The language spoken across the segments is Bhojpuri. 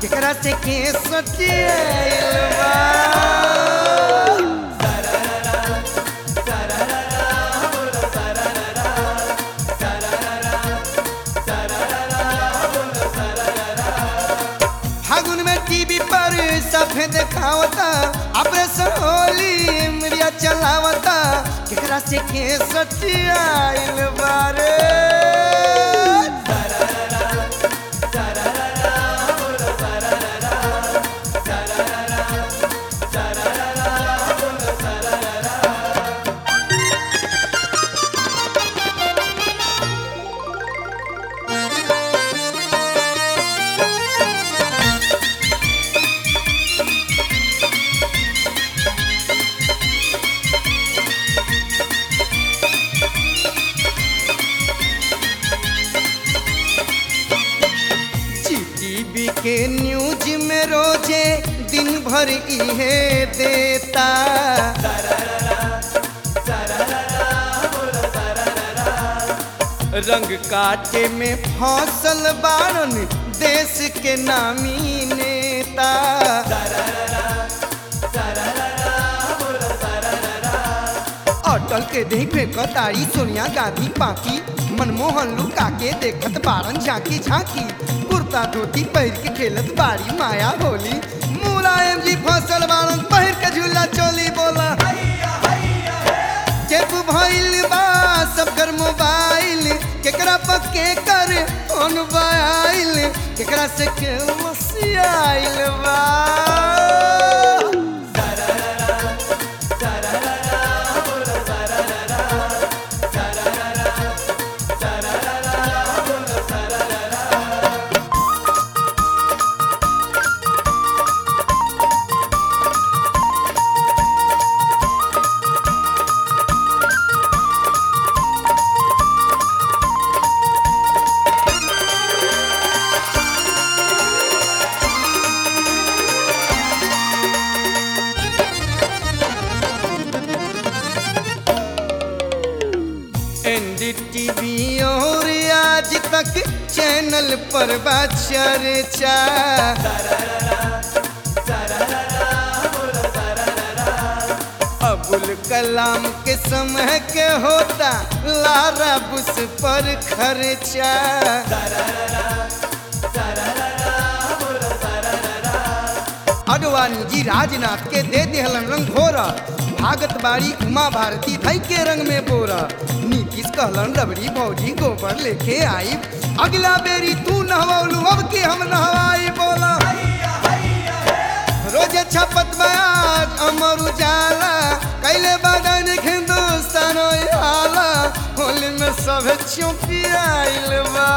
केकरा से के सटियाइल बा फागुन में टीवी पर सफेद खावता ऑपरेशन होली मिरिया चलावता केकरा से के सटियाइल बारे के न्यूज में रोजे दिन भर इहे देता रंग काटे में फसल बारन देश के नामी नेता अटल के देख कतारी सोनिया गांधी पाकी मनमोहन लुका के देखत बारन झांकी झांकी कुर्ता धोती पहिर के खेलत बारी माया होली मुलायम जी फसल बारन पहिर के झूला चोली बोला चेप भइल बा सबकर मोबाइल केकरा पक्के कर फोन बाइल केकरा से के मसियाइल बा टीवी और आज तक चैनल पर बा चर्चा अबुल कलाम के समय के होता लारा बुश पर खर्चा अडवाणी जी राजनाथ के दे दिहलन रंग घोरा भागत बाड़ी उमा भारती धई के रंग में बोरा नीतीश कहलन रबड़ी भौजी गोबर लेके आई अगला बेरी तू नहवलू अब के हम नहवाई बोला रोजे छपत बयाज अमर उजाला कैले बदन हिंदुस्तान हाला होली में सब चौंकियाइल बा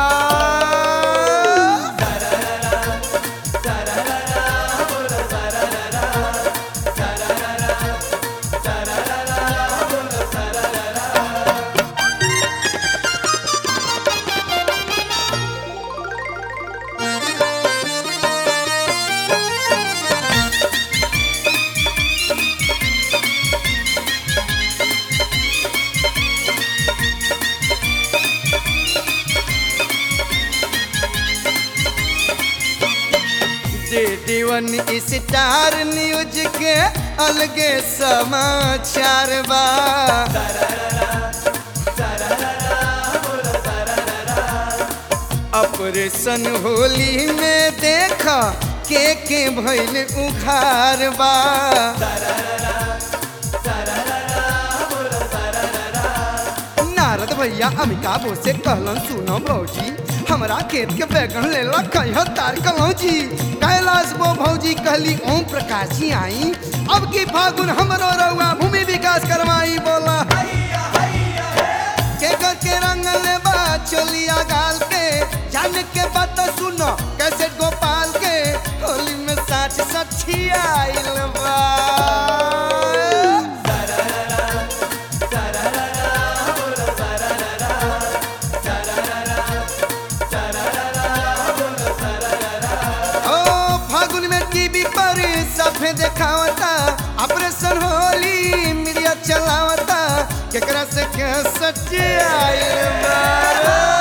जीवन स्टार न्यूज के अलगे समाचार बा ऑपरेशन होली में देखा के भइल उखार बा नारद भैया अमिताभ से कहलन सुनो भौजी हमरा खेत के बैगन लेला कहियो तार कलौजी कैलाश वो भौजी कहली ओम प्रकाश जी आई अब की फागुन हमरो रउआ भूमि विकास करवाई बोला के रंग लेबा चोलिया गाल के जान के बात सुनो कैसे गोपाल के होली में साठ सठियाइल बा देखावता ऑपरेशन होली मीडिया चलावता केकरा से के सच्चाई